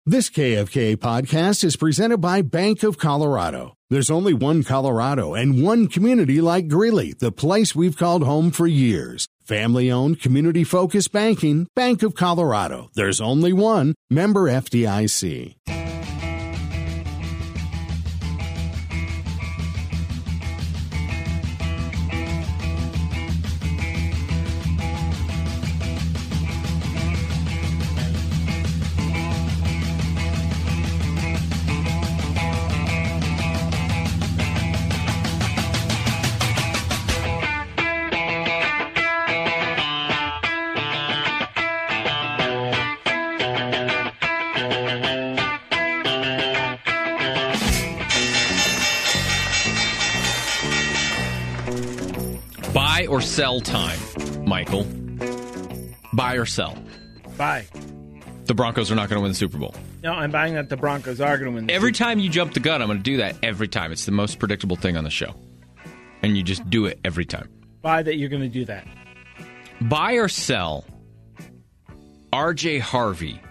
This KFK podcast is presented by Bank of Colorado. There's only one Colorado and one community like Greeley, the place we've called home for years. Family-owned, community-focused banking, Bank of Colorado. There's only one. Member FDIC. Buy or sell time, Michael. Buy or sell. Buy. The Broncos are not going to win the Super Bowl. No, I'm buying that the Broncos are going to win. Every time you jump the gun, I'm going to do that every time. It's the most predictable thing on the show. And you just do it every time. Buy that you're going to do that. Buy or sell. R.J. Harvey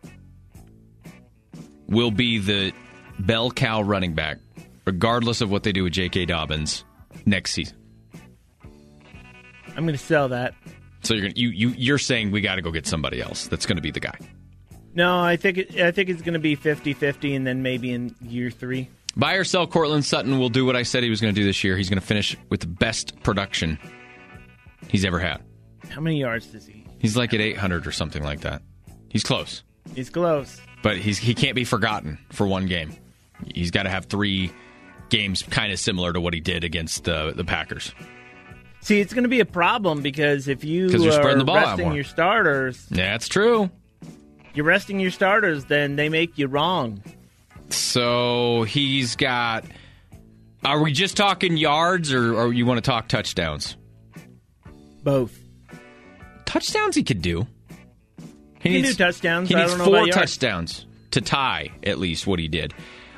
will be the bell cow running back, regardless of what they do with J.K. Dobbins next season. I'm going to sell that. So you're saying we got to go get somebody else that's going to be the guy. No, I think it's going to be 50-50, and then maybe in year 3. Buy or sell, Cortland Sutton will do what I said he was going to do this year. He's going to finish with the best production he's ever had. How many yards does he? He's like at 800 or something like that. He's close. He's close. But he can't be forgotten for one game. He's got to have 3 games kind of similar to what he did against the Packers. See, it's going to be a problem because if you you're spreading the ball out resting more. your starters... Yeah, that's true. You're resting your starters, then they make you wrong. So he's got... Are we just talking yards or you want to talk touchdowns? Both. Touchdowns he could do. He can do touchdowns. He I needs don't know 4 about yards. touchdowns to tie at least what he did.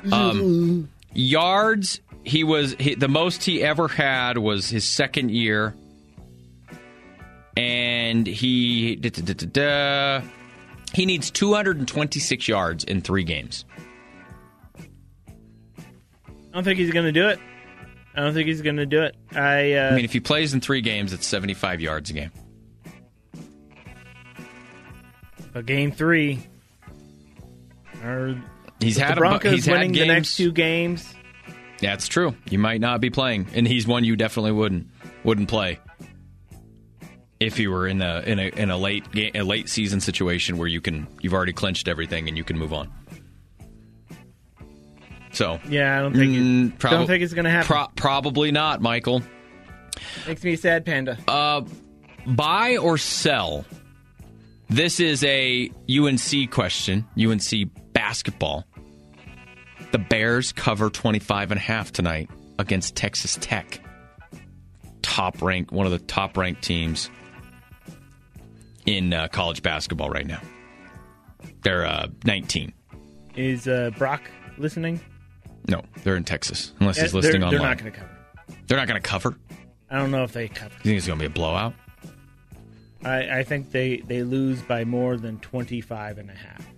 Yards, the most he ever had was his second year, and he needs 226 yards in 3 games. I don't think he's going to do it. I mean, if he plays in 3 games, it's 75 yards a game. But game 3, he's had the Broncos winning games. the next 2 games. Yeah, it's true. You might not be playing, and he's one you definitely wouldn't play if you were in a late season situation where you've already clinched everything and you can move on. So yeah, I don't think it's going to happen. Probably not, Michael. Makes me sad, Panda. Buy or sell? This is a UNC question. UNC basketball. The Bears cover 25.5 tonight against Texas Tech. One of the top-ranked teams in college basketball right now. They're 19. Is Brock listening? No, they're in Texas, unless he's listening online. They're not going to cover. They're not going to cover? I don't know if they cover. You think it's going to be a blowout? I think they lose by more than 25.5.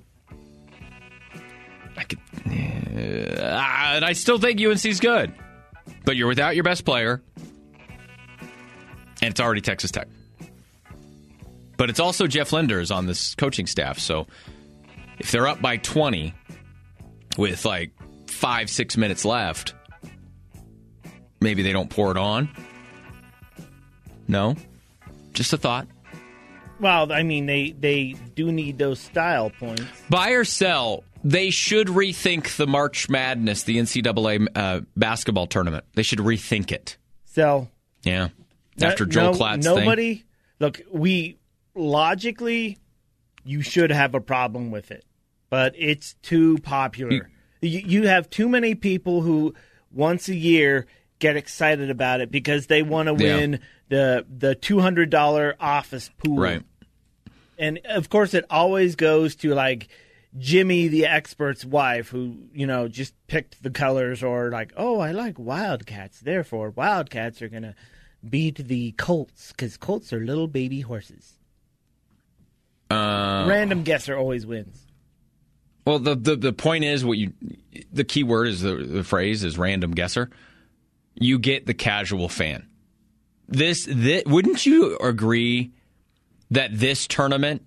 And I still think UNC's good. But you're without your best player. And it's already Texas Tech. But it's also Jeff Linders on this coaching staff. So if they're up by 20 with like 5-6 minutes left, maybe they don't pour it on. No? Just a thought. Well, I mean, they do need those style points. Buy or sell, they should rethink the March Madness, the NCAA basketball tournament. They should rethink it. Sell. Yeah. After Joel Klatt's thing. Look, logically, you should have a problem with it. But it's too popular. You have too many people who, once a year, get excited about it because they want to win the $200 office pool. Right. And, of course, it always goes to, like, Jimmy, the expert's wife, who, just picked the colors, or like, oh, I like Wildcats. Therefore, Wildcats are going to beat the Colts because Colts are little baby horses. Random guesser always wins. Well, the point is the key word is the phrase is random guesser. You get the casual fan. This wouldn't you agree that this tournament,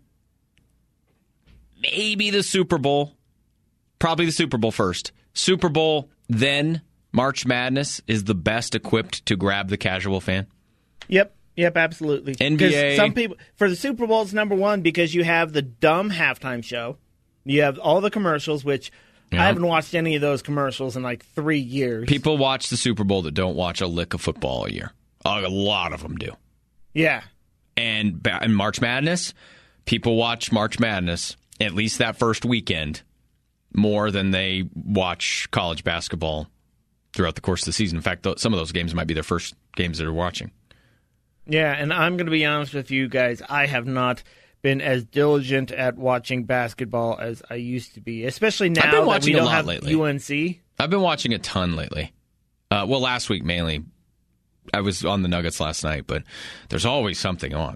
maybe the Super Bowl, probably the Super Bowl first, Super Bowl, then March Madness is the best equipped to grab the casual fan? Yep, absolutely. NBA. Some people, for the Super Bowl, it's number one because you have the dumb halftime show. You have all the commercials, which I haven't watched any of those commercials in like 3 years. People watch the Super Bowl that don't watch a lick of football a year. A lot of them do. Yeah. And in March Madness, people watch March Madness, at least that first weekend, more than they watch college basketball throughout the course of the season. In fact, some of those games might be their first games that they're watching. Yeah, and I'm going to be honest with you guys. I have not been as diligent at watching basketball as I used to be, especially now that we don't have lately. UNC. I've been watching a ton lately. Last week mainly. I was on the Nuggets last night, but there's always something on.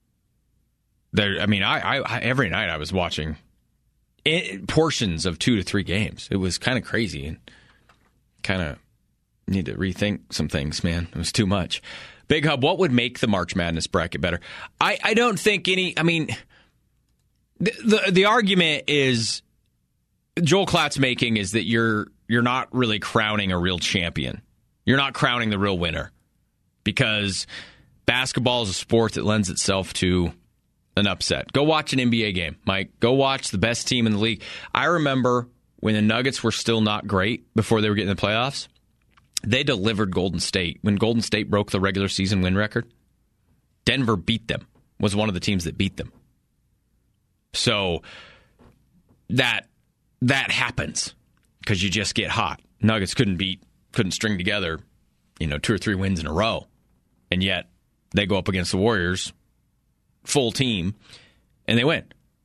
I every night I was watching portions of 2 to 3 games. It was kind of crazy and kind of need to rethink some things, man. It was too much. Big Hub, what would make the March Madness bracket better? I don't think any. I mean, the argument is Joel Klatt's making is that you're not really crowning a real champion. You're not crowning the real winner because basketball is a sport that lends itself to an upset. Go watch an NBA game, Mike. Go watch the best team in the league. I remember when the Nuggets were still not great before they were getting the playoffs. They delivered Golden State. When Golden State broke the regular season win record, Denver beat them, was one of the teams that beat them. So that happens because you just get hot. Nuggets couldn't string together, 2 or 3 wins in a row. And yet they go up against the Warriors, full team, and they win.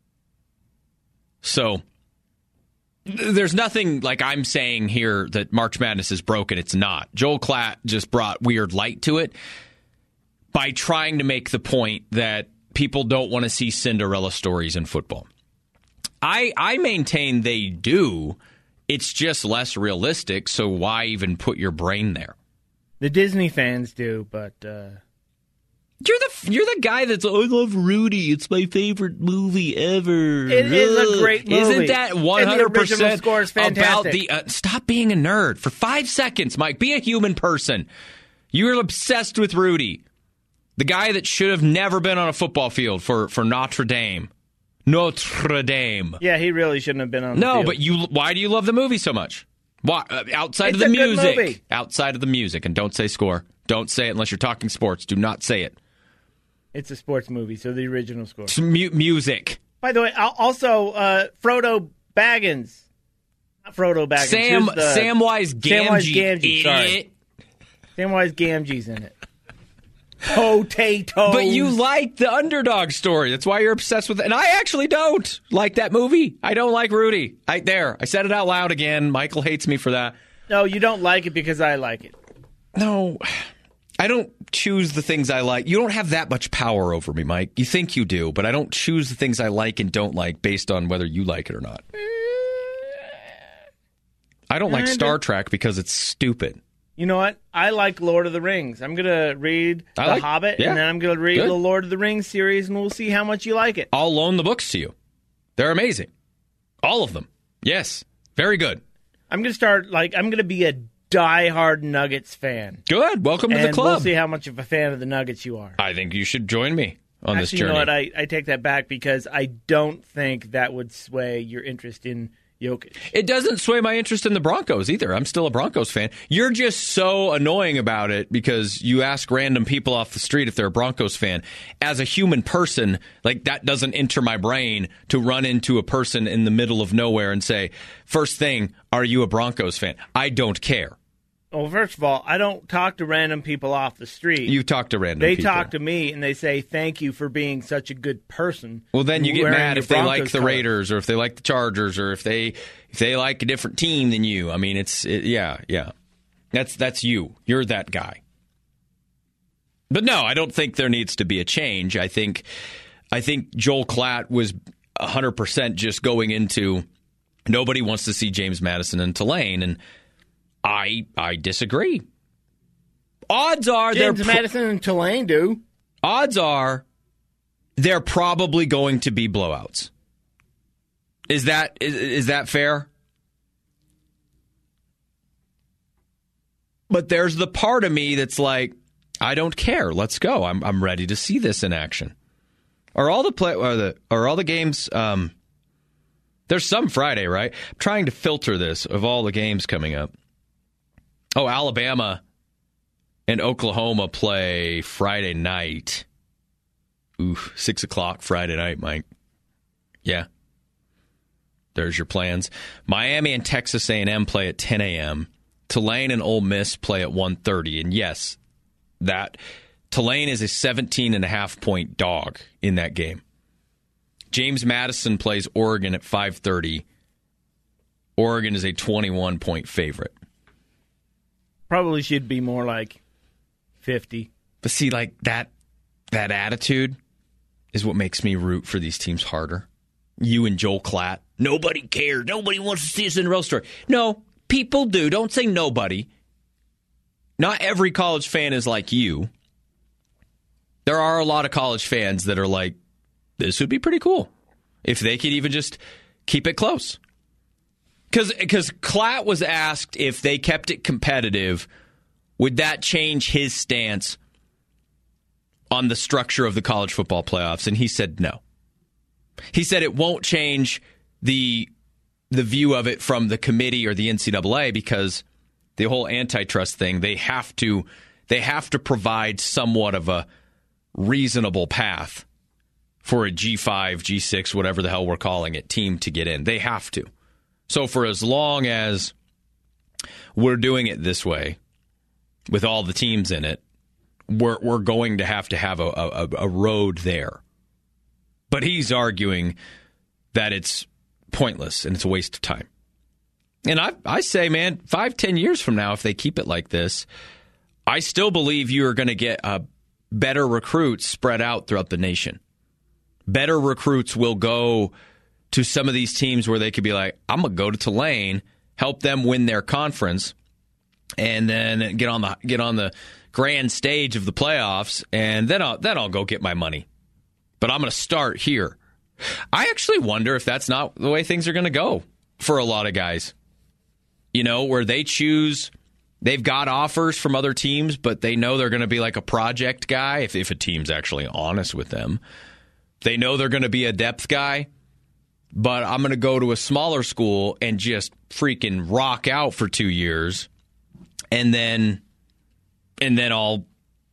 So there's nothing like I'm saying here that March Madness is broken. It's not. Joel Klatt just brought weird light to it by trying to make the point that people don't want to see Cinderella stories in football. I maintain they do. It's just less realistic, so why even put your brain there? The Disney fans do, but You're the guy that's, I love Rudy. It's my favorite movie ever. It is a great movie. Isn't that 100% score is fantastic. about the... stop being a nerd for 5 seconds, Mike. Be a human person. You're obsessed with Rudy. The guy that should have never been on a football field for Notre Dame. Notre Dame. Yeah, he really shouldn't have been on the field. But why do you love the movie so much? Why? Outside of the music. Outside of the music. And don't say score. Don't say it unless you're talking sports. Do not say it. It's a sports movie, so the original score. It's music. By the way, also Frodo Baggins. Not Frodo Baggins. Samwise Gamgee. Sorry. Samwise Gamgee's in it. Potatoes. But you like the underdog story. That's why you're obsessed with it. And I actually don't like that movie. I don't like Rudy. I said it out loud again. Michael hates me for that. No, you don't like it because I like it. No, I don't choose the things I like. You don't have that much power over me, Mike. You think you do, but I don't choose the things I like and don't like based on whether you like it or not. I don't like Star Trek because it's stupid. You know what? I like Lord of the Rings. I'm going to read The Hobbit, and then I'm going to read the Lord of the Rings series, and we'll see how much you like it. I'll loan the books to you. They're amazing. All of them. Yes. Very good. I'm going to be a diehard Nuggets fan. Good. Welcome to the club. We'll see how much of a fan of the Nuggets you are. I think you should join me on this journey. You know what? I take that back because I don't think that would sway your interest in Jokic. It doesn't sway my interest in the Broncos either. I'm still a Broncos fan. You're just so annoying about it because you ask random people off the street if they're a Broncos fan. As a human person, like that doesn't enter my brain to run into a person in the middle of nowhere and say, first thing, are you a Broncos fan? I don't care. Well, first of all, I don't talk to random people off the street. You talk to random people. They talk to me, and they say, thank you for being such a good person. Well, then you get mad if they like the Raiders or if they like the Chargers or if they like a different team than you. I mean, yeah. That's you. You're that guy. But no, I don't think there needs to be a change. I think Joel Klatt was 100% just going into Nobody wants to see James Madison and Tulane, and I disagree. Odds are James Madison and Tulane do. Odds are they're probably going to be blowouts. Is that fair? But there's the part of me that's like, I don't care. Let's go. I'm ready to see this in action. Are all the games? There's some Friday, right? I'm trying to filter this of all the games coming up. Oh, Alabama and Oklahoma play Friday night. Ooh, 6:00 Friday night, Mike. Yeah. There's your plans. Miami and Texas A&M play at 10 a.m. Tulane and Ole Miss play at 1:30. And yes, that Tulane is a 17.5-point dog in that game. James Madison plays Oregon at 5:30. Oregon is a 21-point favorite. Probably should be more like 50. But see, like that attitude is what makes me root for these teams harder. You and Joel Klatt. Nobody cares. Nobody wants to see a Cinderella story. No, people do. Don't say nobody. Not every college fan is like you. There are a lot of college fans that are like, this would be pretty cool if they could even just keep it close. Because Klatt was asked if they kept it competitive, would that change his stance on the structure of the college football playoffs? And he said no. He said it won't change the view of it from the committee or the NCAA because the whole antitrust thing, they have to provide somewhat of a reasonable path for a G5, G6, whatever the hell we're calling it, team to get in. They have to. So for as long as we're doing it this way, with all the teams in it, we're going to have a road there. But he's arguing that it's pointless and it's a waste of time. And I say, man, 5-10 years from now, if they keep it like this, I still believe you are going to get better recruits spread out throughout the nation. Better recruits will go to some of these teams where they could be like, I'm going to go to Tulane, help them win their conference, and then get on the grand stage of the playoffs, and then I'll go get my money. But I'm going to start here. I actually wonder if that's not the way things are going to go for a lot of guys. You know, where they've got offers from other teams, but they know they're going to be like a project guy, if a team's actually honest with them. They know they're going to be a depth guy, but I'm going to go to a smaller school and just freaking rock out for 2 years, and then I'll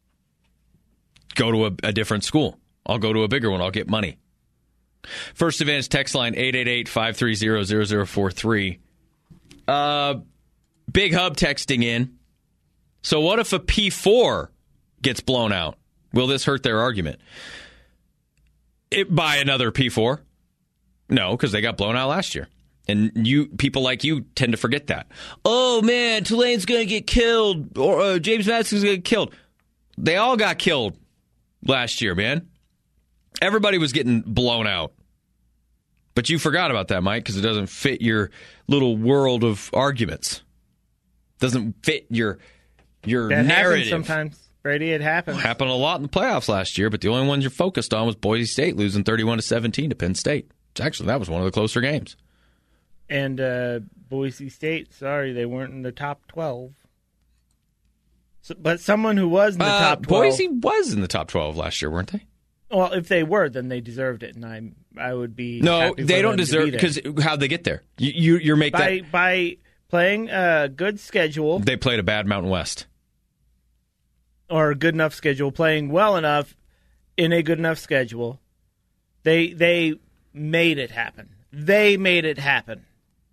go to a different school. I'll go to a bigger one. I'll get money. First Advantage text line 888-530-0043. Big Hub texting in. So what if a P4 gets blown out? Will this hurt their argument? By another P4? No, because they got blown out last year. And people like you tend to forget that. Oh, man, Tulane's going to get killed. Or James Madison's going to get killed. They all got killed last year, man. Everybody was getting blown out. But you forgot about that, Mike, because it doesn't fit your little world of arguments. Doesn't fit your that narrative. Happens sometimes, Brady. It happens. It happened a lot in the playoffs last year, but the only ones you're focused on was Boise State losing 31-17 to Penn State. Actually, that was one of the closer games. And Boise State, sorry, they weren't in the top 12. So, but someone who was in the top 12. Boise was in the top 12 last year, weren't they? Well, if they were, then they deserved it, and I would be. No, they don't deserve, because how'd they get there? You're making by playing a good schedule. They played a bad Mountain West, or a good enough schedule, playing well enough in a good enough schedule. They made it happen. They made it happen.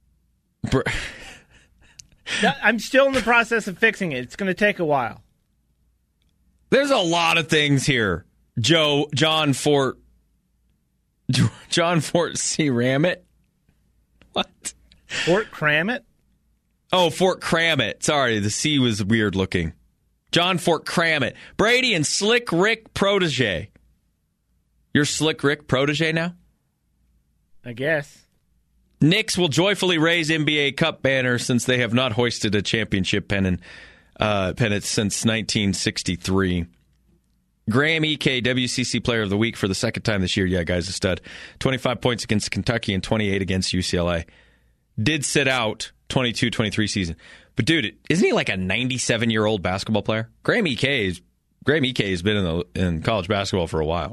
I'm still in the process of fixing it. It's going to take a while. There's a lot of things here. John Fort C. Ramit? What? Fort Kramit? Oh, Fort Kramit. Sorry, the C was weird looking. John Fort Kramit. Brady and Slick Rick protege. You're Slick Rick protege now? I guess. Knicks will joyfully raise NBA Cup banner since they have not hoisted a championship pennant since 1963. Graham Ike, WCC Player of the Week for the second time this year. Yeah, guy's a stud. 25 points against Kentucky and 28 against UCLA. Did sit out 22-23 season. But, dude, isn't he like a 97-year-old basketball player? Graham Ike has been in college basketball for a while.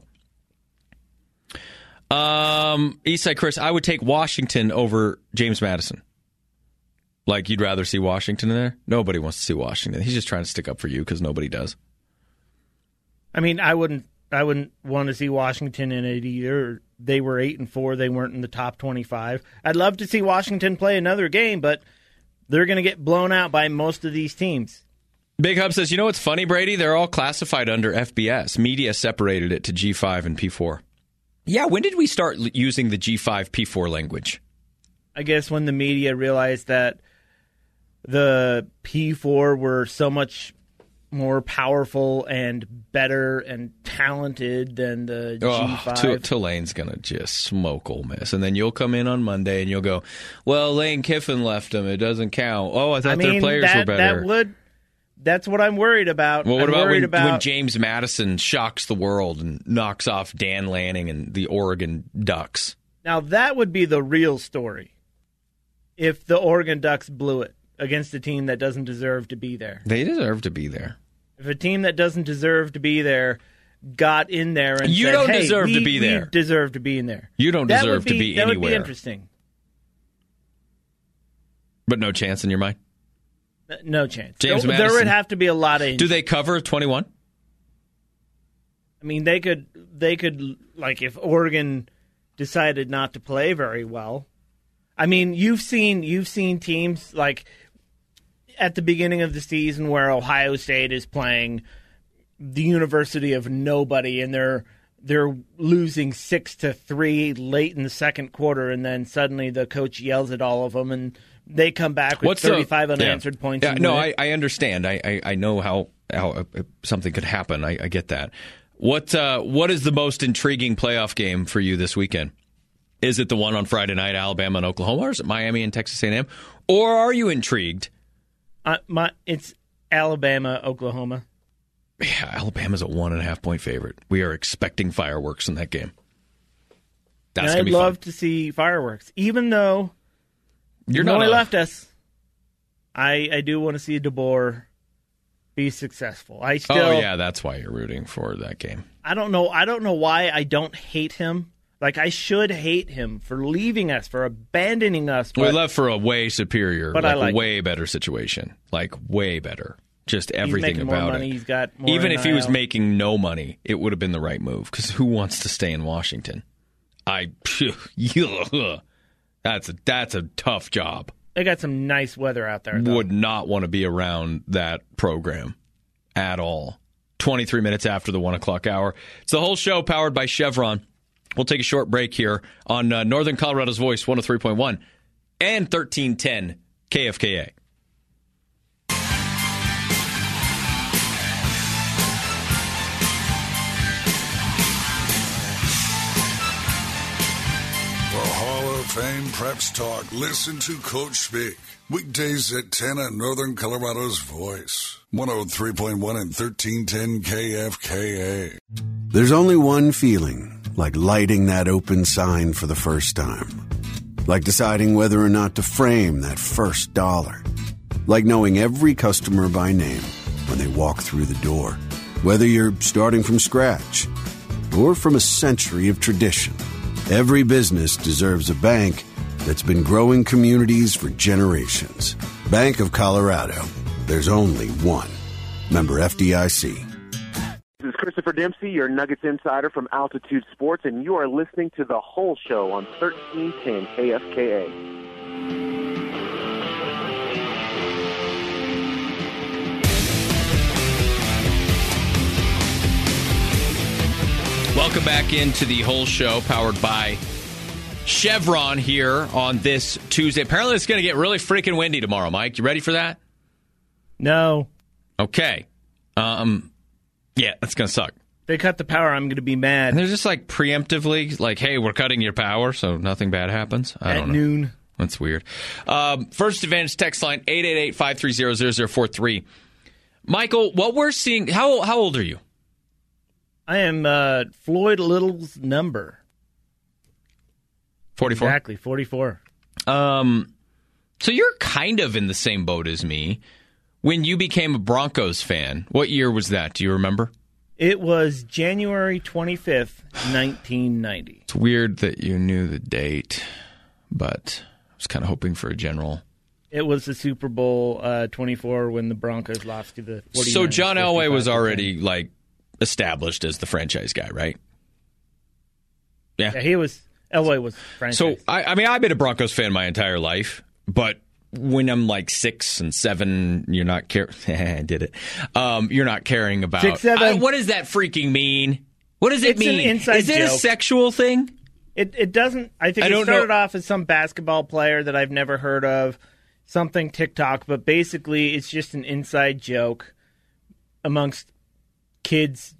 Eastside Chris, I would take Washington over James Madison. Like, you'd rather see Washington in there? Nobody wants to see Washington. He's just trying to stick up for you because nobody does. I mean, I wouldn't want to see Washington in it either. They were 8-4. They weren't in the top 25. I'd love to see Washington play another game, but they're going to get blown out by most of these teams. Big Hub says, you know what's funny, Brady? They're all classified under FBS. Media separated it to G5 and P4. Yeah, when did we start using the G5, P4 language? I guess when the media realized that the P4 were so much more powerful and better and talented than the G5. Tulane's going to just smoke Ole Miss. And then you'll come in on Monday and you'll go, well, Lane Kiffin left them. It doesn't count. Oh, I thought their players were better. That's what I'm worried about. Well, what about when James Madison shocks the world and knocks off Dan Lanning and the Oregon Ducks? Now, that would be the real story if the Oregon Ducks blew it against a team that doesn't deserve to be there. They deserve to be there. If a team that doesn't deserve to be there got in there and you said, don't hey, deserve to be there. We deserve to be in there. You don't deserve to be anywhere. That would be interesting. But no chance in your mind? No chance. James There Madison, would have to be a lot of injuries. Do they cover 21? I mean, they could, like, if Oregon decided not to play very well. I mean, you've seen teams like at the beginning of the season where Ohio State is playing the University of Nobody and they're losing 6-3 late in the second quarter, and then suddenly the coach yells at all of them and they come back with 35 unanswered points. Yeah, no, I understand. I know how something could happen. I get that. What is the most intriguing playoff game for you this weekend? Is it the one on Friday night, Alabama and Oklahoma, or is it Miami and Texas A&M? Or are you intrigued? It's Alabama, Oklahoma. Yeah, Alabama's a 1.5-point favorite. We are expecting fireworks in that game. That's going to be fun. I'd love to see fireworks, even though You're not left us. I do want to see DeBoer be successful. That's why you're rooting for that game. I don't know why I don't hate him. Like, I should hate him for leaving us, for abandoning us. We left for a way superior, way better situation. Like, way better. Just everything about more money. it. He's got more Even if he was making no money, it would have been the right move. Because who wants to stay in Washington? That's a tough job. They got some nice weather out there, though. Would not want to be around that program at all. 23 minutes after the 1 o'clock hour. It's the whole show powered by Chevron. We'll take a short break here on Northern Colorado's Voice, 103.1 and 1310 KFKA. Hall of Fame Preps Talk. Listen to Coach speak. Weekdays at 10 on Northern Colorado's Voice. 103.1 and 1310 KFKA. There's only one feeling like lighting that open sign for the first time. Like deciding whether or not to frame that first dollar. Like knowing every customer by name when they walk through the door. Whether you're starting from scratch or from a century of tradition. Every business deserves a bank that's been growing communities for generations. Bank of Colorado. There's only one. Member FDIC. This is Christopher Dempsey, your Nuggets insider from Altitude Sports, and you are listening to The Whole Show on 1310 KFKA. Welcome back into the whole show powered by Chevron here on this Tuesday. Apparently it's going to get really freaking windy tomorrow, Mike. You ready for that? No. Okay. Yeah, that's going to suck. If they cut the power, I'm going to be mad. And they're just like preemptively like, hey, we're cutting your power so nothing bad happens. I don't know. At noon. That's weird. First Advantage text line, 888-530-0043. Michael, what we're seeing, how old are you? I am Floyd Little's number. 44? Exactly, 44. So you're kind of in the same boat as me. When you became a Broncos fan, what year was that? Do you remember? It was January 25th, 1990. It's weird that you knew the date, but I was kind of hoping for a general. It was the Super Bowl 24 when the Broncos lost to the 49ers. So John Elway was already like established as the franchise guy, right? Yeah, Elway was franchise. So I mean, I've been a Broncos fan my entire life, but when I'm like 6 and 7, you're not I did it. You're not caring about 6, 7. What does that freaking mean? What does it mean? An inside Is it a joke. sexual thing? It doesn't. I think it started off as some basketball player that I've never heard of, something TikTok, but basically it's just an inside joke amongst kids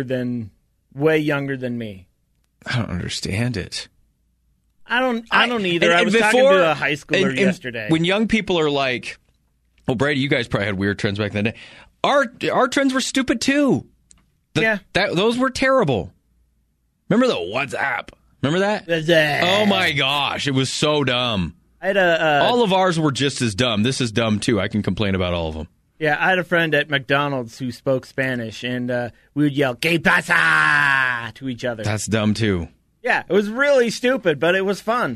way younger than me. I don't understand it. I don't either. I was talking to a high schooler yesterday. When young people are like, well, Brady, you guys probably had weird trends back in the day. Our trends were stupid too. Those were terrible. Remember the WhatsApp? Remember that? Oh my gosh, it was so dumb. I had all of ours were just as dumb. This is dumb too. I can complain about all of them. Yeah, I had a friend at McDonald's who spoke Spanish, and we would yell "Que pasa" to each other. That's dumb too. Yeah, it was really stupid, but it was fun.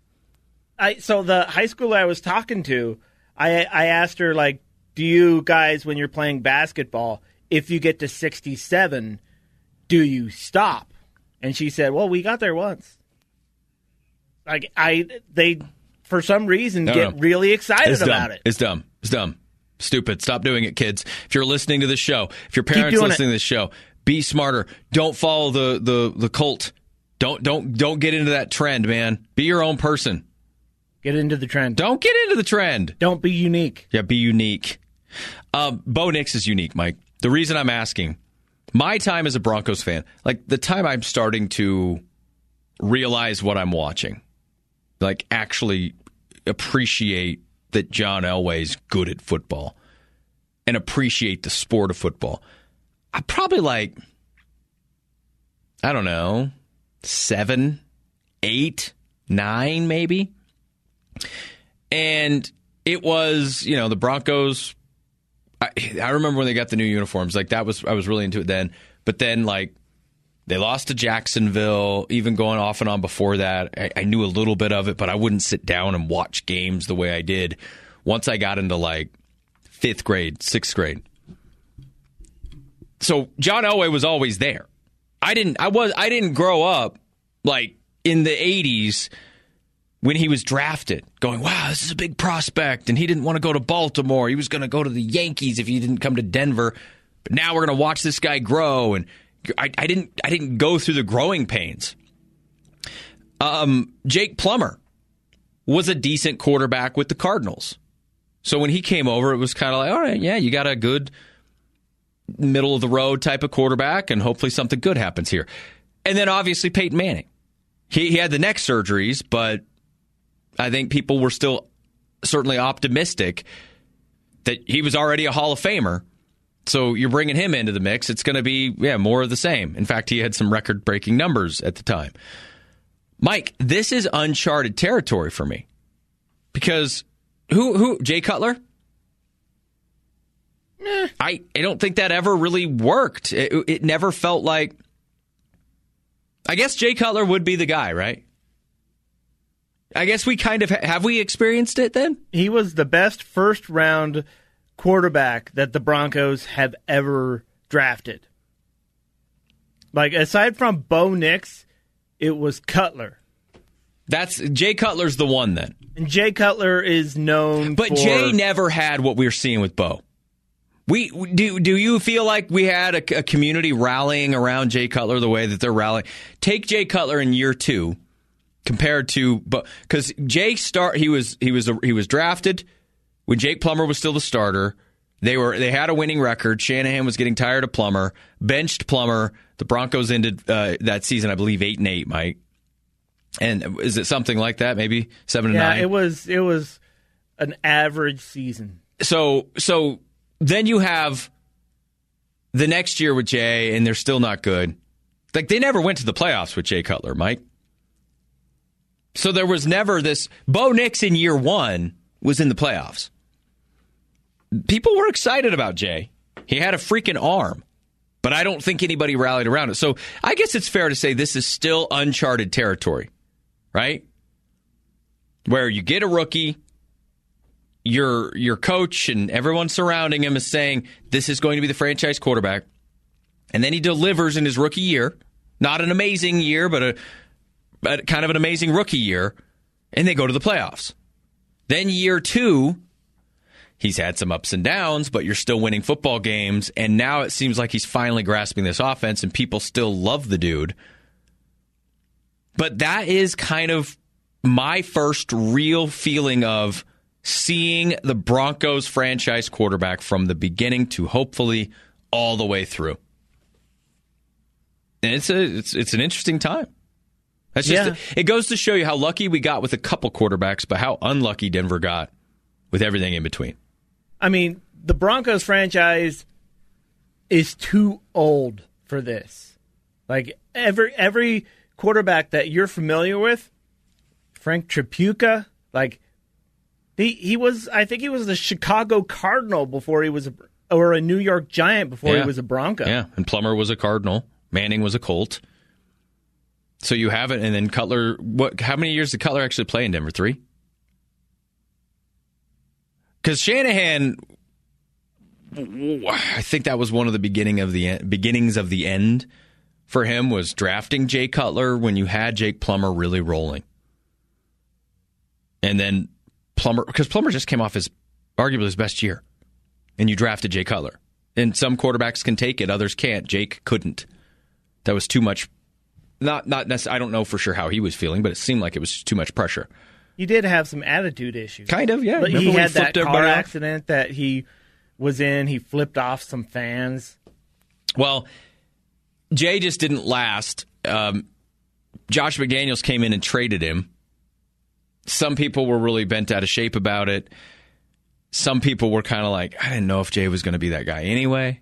So the high schooler I was talking to, I asked her, like, do you guys, when you're playing basketball, if you get to 67, do you stop? And she said, well, we got there once. Like, they, for some reason, get really excited about it. It's dumb. It's dumb. Stupid. Stop doing it, kids. If you're listening to this show, if your parents listening to this show, be smarter. Don't follow the cult. Don't get into that trend, man. Be your own person. Get into the trend. Don't get into the trend. Don't be unique. Yeah, be unique. Bo Nix is unique, Mike. The reason I'm asking, my time as a Broncos fan, like the time I'm starting to realize what I'm watching, like actually appreciate that John Elway's good at football and appreciate the sport of football. I'm probably like, I don't know, 7, 8, 9 maybe. And it was, the Broncos, I remember when they got the new uniforms, like I was really into it then. But then like they lost to Jacksonville, even going off and on before that. I knew a little bit of it, but I wouldn't sit down and watch games the way I did once I got into like 5th grade, 6th grade. So John Elway was always there. I didn't grow up like in the 80s when he was drafted going, wow, this is a big prospect, and he didn't want to go to Baltimore. He was going to go to the Yankees if he didn't come to Denver. But now we're going to watch this guy grow, and I didn't go through the growing pains. Jake Plummer was a decent quarterback with the Cardinals. So when he came over, it was kind of like, all right, yeah, you got a good middle-of-the-road type of quarterback, and hopefully something good happens here. And then obviously Peyton Manning. He had the neck surgeries, but I think people were still certainly optimistic that he was already a Hall of Famer. So you're bringing him into the mix. It's going to be, more of the same. In fact, he had some record-breaking numbers at the time. Mike, this is uncharted territory for me. Because who Jay Cutler? I don't think that ever really worked. It never felt like... I guess Jay Cutler would be the guy, right? I guess we kind of... Have we experienced it then? He was the best first-round quarterback that the Broncos have ever drafted. Like, aside from Bo Nix, it was Cutler. Jay Cutler's the one then. And Jay Cutler is known But Jay never had what we're seeing with Bo. Do you feel like we had a community rallying around Jay Cutler the way that they're rallying? Take Jay Cutler in year 2 compared to, because Jay he was drafted when Jake Plummer was still the starter. They had a winning record. Shanahan was getting tired of Plummer, benched Plummer. The Broncos ended that season, I believe, 8-8, Mike. And is it something like that? Maybe 7-9? Yeah, it was an average season. So then you have the next year with Jay, and they're still not good. Like, they never went to the playoffs with Jay Cutler, Mike. So there was never this. Bo Nix in year one was in the playoffs. People were excited about Jay. He had a freaking arm. But I don't think anybody rallied around it. So I guess it's fair to say this is still uncharted territory, right? Where you get a rookie, your coach and everyone surrounding him is saying this is going to be the franchise quarterback. And then he delivers in his rookie year. Not an amazing year, but kind of an amazing rookie year. And they go to the playoffs. Then year two, he's had some ups and downs, but you're still winning football games. And now it seems like he's finally grasping this offense, and people still love the dude. But that is kind of my first real feeling of seeing the Broncos franchise quarterback from the beginning to hopefully all the way through. And it's an interesting time. That's just it goes to show you how lucky we got with a couple quarterbacks, but how unlucky Denver got with everything in between. I mean, the Broncos franchise is too old for this. Like, every quarterback that you're familiar with, Frank Tripucka, like, he was, I think he was the Chicago Cardinal before he was, or a New York Giant before he was a Bronco. Yeah, and Plummer was a Cardinal. Manning was a Colt. So you have it, and then Cutler, how many years did Cutler actually play in Denver? 3? Because Shanahan, I think that was one of the beginnings of the end for him, was drafting Jay Cutler when you had Jake Plummer really rolling. And then Plummer, because Plummer just came off arguably his best year, and you drafted Jay Cutler. And some quarterbacks can take it, others can't. Jake couldn't. That was too much. Not necessarily. I don't know for sure how he was feeling, but it seemed like it was too much pressure. He did have some attitude issues. Kind of, yeah. But he had that car accident that he was in. He flipped off some fans. Well, Jay just didn't last. Josh McDaniels came in and traded him. Some people were really bent out of shape about it. Some people were kind of like, I didn't know if Jay was going to be that guy anyway.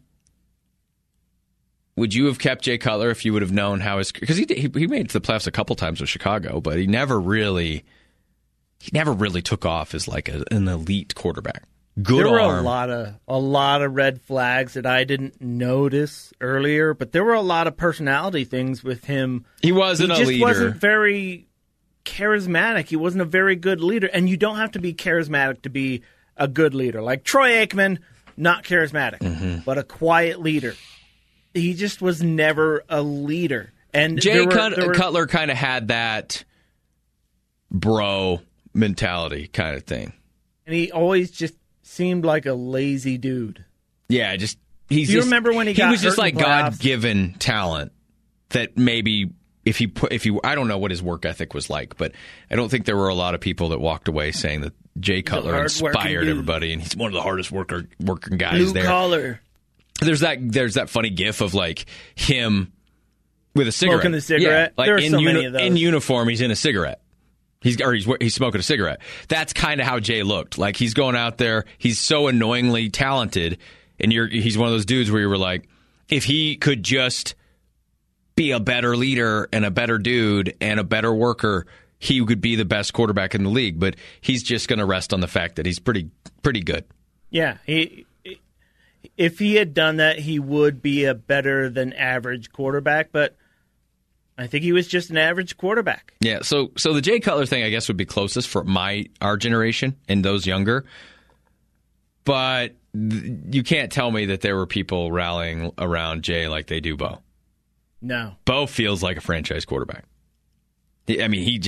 Would you have kept Jay Cutler if you would have known how his... Because he made it to the playoffs a couple times with Chicago, but he never really took off as like an elite quarterback. Good there arm. Were a lot of red flags that I didn't notice earlier, but there were a lot of personality things with him. He wasn't a leader. He just wasn't very charismatic. He wasn't a very good leader, and you don't have to be charismatic to be a good leader. Like Troy Aikman, not charismatic, but a quiet leader. He just was never a leader. And Jay Cutler kind of had that bro mentality kind of thing. And he always just seemed like a lazy dude. Yeah, Do you remember when he was just like God-given talent that maybe if he I don't know what his work ethic was like, but I don't think there were a lot of people that walked away saying that Jay Cutler inspired everybody, and he's one of the hardest working guys there. Blue collar. There's that funny gif of like him with a cigarette. Smoking a cigarette. Yeah, like there are so many of those. In uniform, he's in a cigarette. He's smoking a cigarette. That's kind of how Jay looked. Like, he's going out there. He's so annoyingly talented, and he's one of those dudes where you were like, if he could just be a better leader and a better dude and a better worker, he would be the best quarterback in the league. But he's just going to rest on the fact that he's pretty good. Yeah, if he had done that, he would be a better than average quarterback, but I think he was just an average quarterback. Yeah, so the Jay Cutler thing, I guess, would be closest for our generation and those younger. But you can't tell me that there were people rallying around Jay like they do Bo. No. Bo feels like a franchise quarterback. I mean, he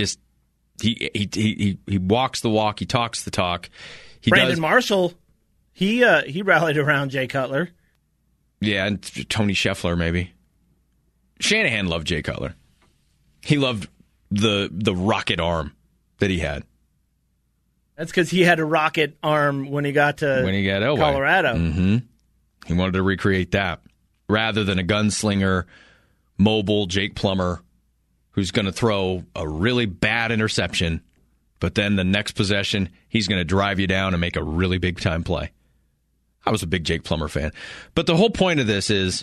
walks the walk, he talks the talk. Brandon Marshall, he rallied around Jay Cutler. Yeah, and Tony Scheffler maybe. Shanahan loved Jay Cutler. He loved the rocket arm that he had. That's because he had a rocket arm when he got to Colorado. Mm-hmm. He wanted to recreate that rather than a gunslinger, mobile Jake Plummer who's going to throw a really bad interception, but then the next possession, he's going to drive you down and make a really big-time play. I was a big Jake Plummer fan. But the whole point of this is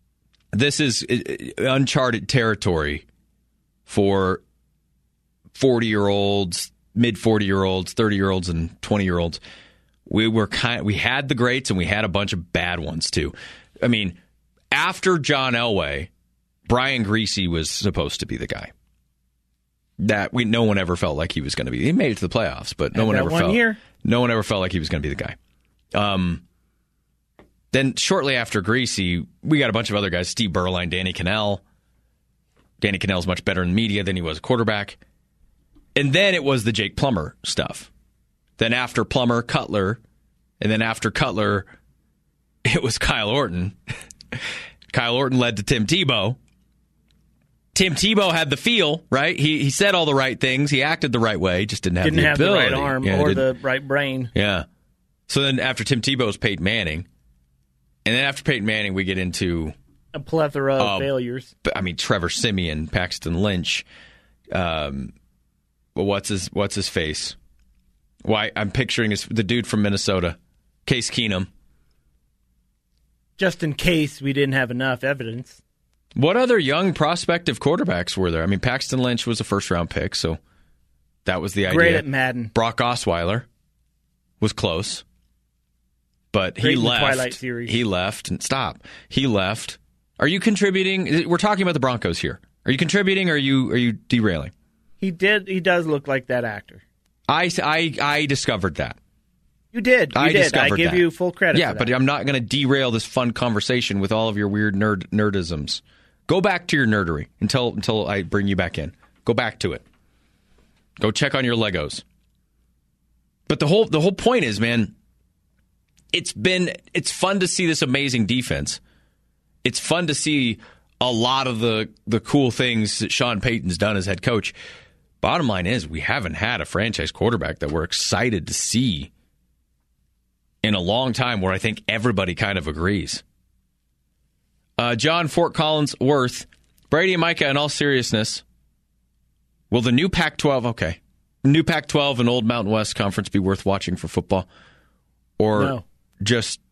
uncharted territory for 40-year-olds, mid-40-year-olds, 30-year-olds, and 20-year-olds. We had the greats, and we had a bunch of bad ones, too. I mean, after John Elway, Brian Griese was supposed to be the guy. No one ever felt like he was going to be. He made it to the playoffs, but no one ever felt like he was going to be the guy. Then shortly after Griese, we got a bunch of other guys, Steve Berline, Danny Cannell. Danny Cannell's much better in media than he was a quarterback. And then it was the Jake Plummer stuff. Then after Plummer, Cutler. And then after Cutler, it was Kyle Orton. Kyle Orton led to Tim Tebow. Tim Tebow had the feel, right? He said all the right things. He acted the right way. Just didn't have the ability. The right arm or the right brain. Yeah. So then after Tim Tebow was Peyton Manning. And then after Peyton Manning, we get into a plethora of failures. I mean, Trevor Siemian, Paxton Lynch. What's his face? Why I'm picturing the dude from Minnesota, Case Keenum. Just in case we didn't have enough evidence. What other young prospective quarterbacks were there? I mean, Paxton Lynch was a first-round pick, so that was the idea. Great at Madden. Brock Osweiler was close, but he left. Twilight Series. He left. And stop. He left. Are you contributing? We're talking about the Broncos here. Are you contributing or are you derailing? He did. He does look like that actor. I discovered that. You did. I give you full credit. Yeah, for that. but I'm not going to derail this fun conversation with all of your weird nerdisms. Go back to your nerdery until I bring you back in. Go back to it. Go check on your Legos. But the whole point is, man, it's fun to see this amazing defense. It's fun to see a lot of the cool things that Sean Payton's done as head coach. Bottom line is, we haven't had a franchise quarterback that we're excited to see in a long time, where I think everybody kind of agrees. John Fort Collins Worth, Brady and Micah, in all seriousness, will the new Pac-12, new Pac-12 and Old Mountain West Conference be worth watching for football? Or no. Just...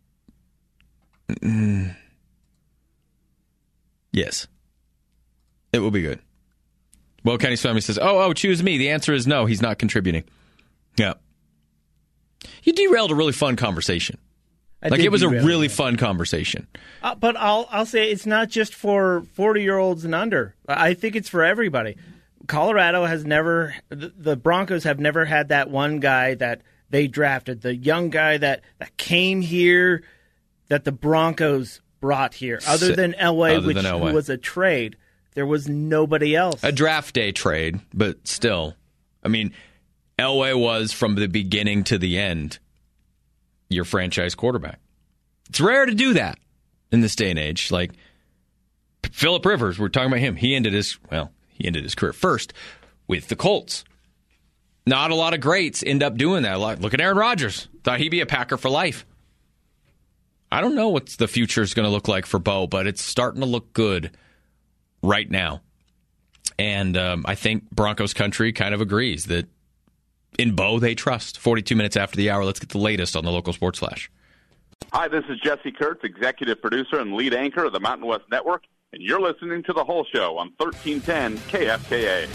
yes. It will be good. Well, Kenny Swami says, choose me. The answer is no, he's not contributing. Yeah. You derailed a really fun conversation. It was a really fun conversation. But I'll say it's not just for 40-year-olds and under. I think it's for everybody. Colorado has never, the Broncos have never had that one guy that they drafted, the young guy that came here, that the Broncos brought here. Other than Elway, who was a trade, there was nobody else. A draft day trade, but still. I mean, Elway was, from the beginning to the end, your franchise quarterback. It's rare to do that in this day and age. Like Phillip Rivers, we're talking about him. He ended his career first with the Colts. Not a lot of greats end up doing that. Look at Aaron Rodgers. Thought he'd be a Packer for life. I don't know what the future is going to look like for Bo, but it's starting to look good right now. And I think Broncos country kind of agrees that in Bo they trust. 42 minutes after the hour, let's get the latest on the local sports flash. Hi, this is Jesse Kurtz, executive producer and lead anchor of the Mountain West Network, and you're listening to The Whole Show on 1310 KFKA.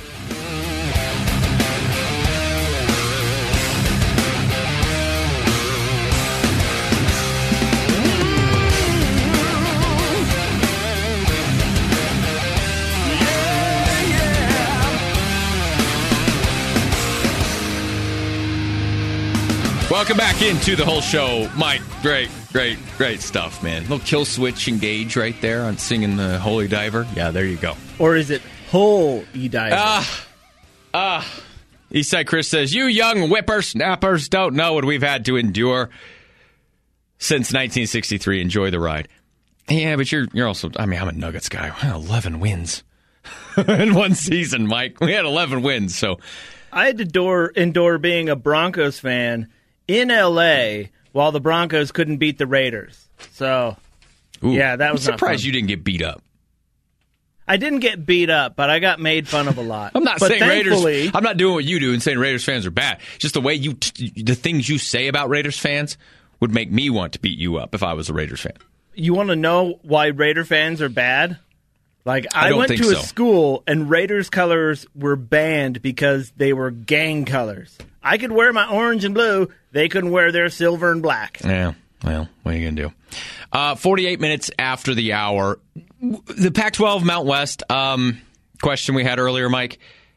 Welcome back into The Whole Show. Mike, great stuff, man. Little kill switch engage right there on singing the Holy Diver. Yeah, there you go. Or is it Holy Diver? Eastside Chris says, you young whippersnappers don't know what we've had to endure since 1963. Enjoy the ride. Yeah, but you're also, I mean, I'm a Nuggets guy. 11 wins in one season, Mike. We had 11 wins, so. I had to endure being a Broncos fan in L.A. while the Broncos couldn't beat the Raiders. So, yeah, that was I'm surprised you didn't get beat up. I didn't get beat up, but I got made fun of a lot. I'm not but saying thankfully, Raiders. I'm not doing what you do and saying Raiders fans are bad. Just the way the things you say about Raiders fans would make me want to beat you up if I was a Raiders fan. You want to know why Raider fans are bad? Like, I went to a so. school and Raiders colors were banned because they were gang colors. I could wear my orange and blue. They couldn't wear their silver and black. Yeah, well, what are you going to do? 48 minutes after the hour. The Pac-12 Mountain West question we had earlier, Mike.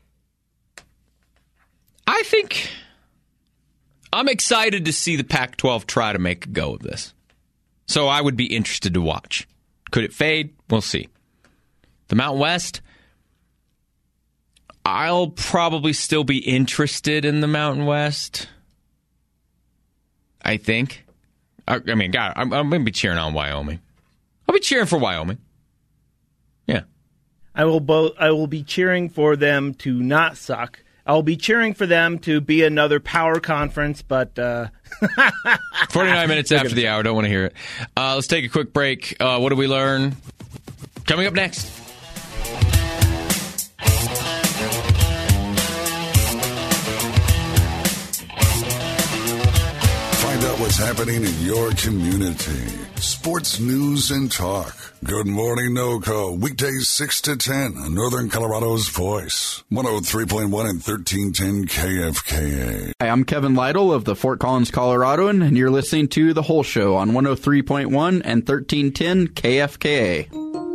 I think I'm excited to see the Pac-12 try to make a go of this. So I would be interested to watch. Could it fade? We'll see. The Mountain West, I'll probably still be interested in the Mountain West. I think. I mean, God, I'm going to be cheering on Wyoming. I'll be cheering for Wyoming. Yeah. I will be cheering for them to not suck. I'll be cheering for them to be another power conference, but 49 minutes after the hour. Don't want to hear it. Let's take a quick break. What did we learn? Coming up next. Find out what's happening in your community. Sports news and talk. Good Morning NoCo. Weekdays 6 to 10 on Northern Colorado's Voice. 103.1 and 1310 KFKA. Hi, I'm Kevin Lytle of the Fort Collins Coloradoan, and you're listening to The Whole Show on 103.1 and 1310 KFKA.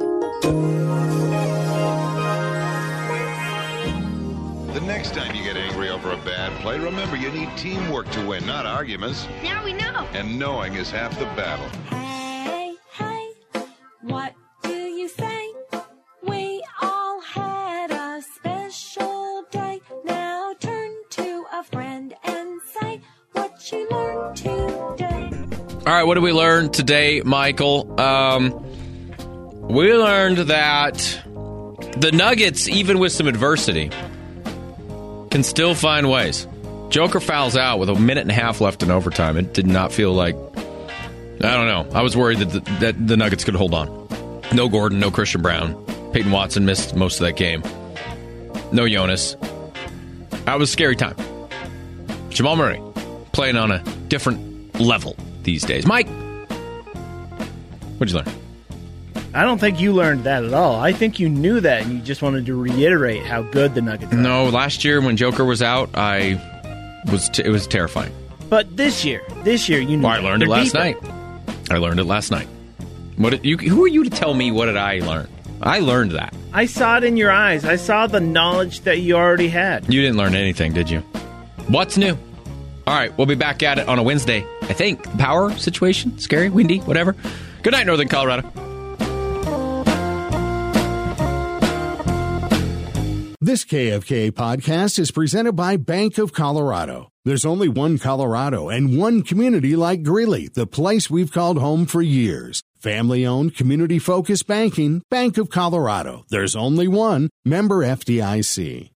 The next time you get angry over a bad play, remember you need teamwork to win, not arguments. Now we know. And knowing is half the battle. Hey, hey, what do you say? We all had a special day. Now turn to a friend and say what you learned today. All right, what did we learn today, Michael? We learned that the Nuggets, even with some adversity, can still find ways. Joker fouls out with a minute and a half left in overtime. It did not feel like... I don't know. I was worried that the Nuggets could hold on. No Gordon, no Christian Brown. Peyton Watson missed most of that game. No Jonas. That was a scary time. Jamal Murray playing on a different level these days. Mike, what'd you learn? I don't think you learned that at all. I think you knew that, and you just wanted to reiterate how good the Nuggets are. No, last year when Joker was out, it was terrifying. But this year, you knew. Well, I learned it last night. Who are you to tell me what did I learn? I learned that. I saw it in your eyes. I saw the knowledge that you already had. You didn't learn anything, did you? What's new? All right, we'll be back at it on a Wednesday, I think. Power situation? Scary, windy, whatever. Good night, Northern Colorado. This KFKA podcast is presented by Bank of Colorado. There's only one Colorado and one community like Greeley, the place we've called home for years. Family-owned, community-focused banking, Bank of Colorado. There's only one. Member FDIC.